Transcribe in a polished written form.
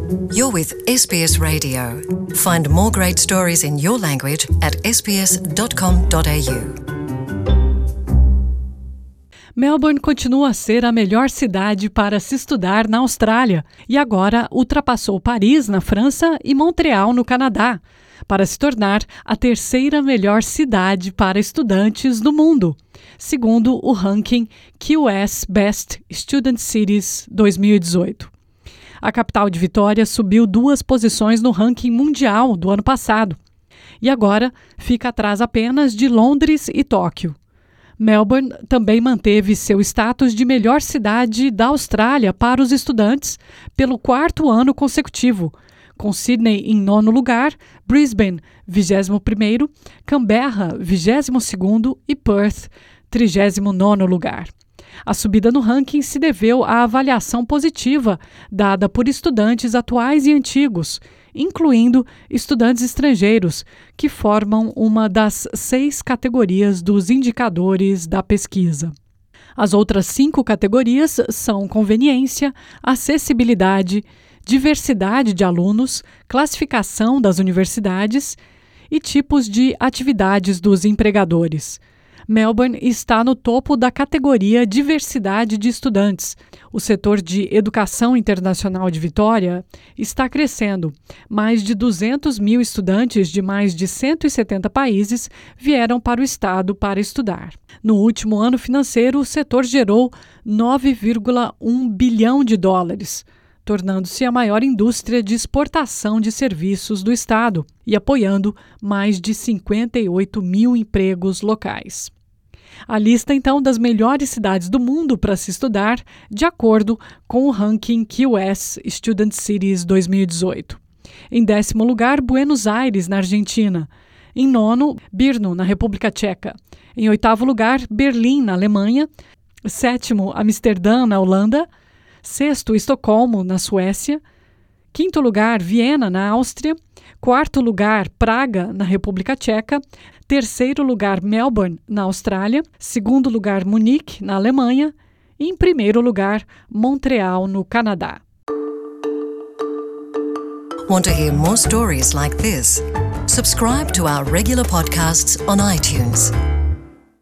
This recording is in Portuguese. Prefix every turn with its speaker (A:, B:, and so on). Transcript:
A: You're with SBS Radio. Find more great stories in your language at sbs.com.au.
B: Melbourne continua a ser a melhor cidade para se estudar na Austrália e agora ultrapassou Paris, na França, e Montreal, no Canadá, para se tornar a terceira melhor cidade para estudantes do mundo, segundo o ranking QS Best Student Cities 2018. A capital de Vitória subiu 2 posições no ranking mundial do ano passado e agora fica atrás apenas de Londres e Tóquio. Melbourne também manteve seu status de melhor cidade da Austrália para os estudantes pelo 4º ano consecutivo, com Sydney em 9º lugar, Brisbane 21º, Canberra 22º e Perth 39º lugar. A subida no ranking se deveu à avaliação positiva dada por estudantes atuais e antigos, incluindo estudantes estrangeiros, que formam uma das 6 categorias dos indicadores da pesquisa. As outras 5 categorias são conveniência, acessibilidade, diversidade de alunos, classificação das universidades e tipos de atividades dos empregadores. Melbourne está no topo da categoria Diversidade de Estudantes. O setor de Educação Internacional de Vitória está crescendo. Mais de 200 mil estudantes de mais de 170 países vieram para o estado para estudar. No último ano financeiro, o setor gerou 9,1 bilhão de dólares, tornando-se a maior indústria de exportação de serviços do estado e apoiando mais de 58 mil empregos locais. A lista, então, das melhores cidades do mundo para se estudar, de acordo com o ranking QS Student Cities 2018. Em 10º lugar, Buenos Aires, na Argentina. Em 9º, Brno, na República Tcheca. Em 8º lugar, Berlim, na Alemanha. 7º, Amsterdã, na Holanda. 6º, Estocolmo, na Suécia. 5º lugar, Viena, na Áustria. 4º lugar, Praga, na República Tcheca. 3º lugar, Melbourne, na Austrália. 2º lugar, Munique, na Alemanha. E em 1º lugar, Montreal, no Canadá.
A: Want to hear more stories like this? Subscribe to our regular podcasts on iTunes.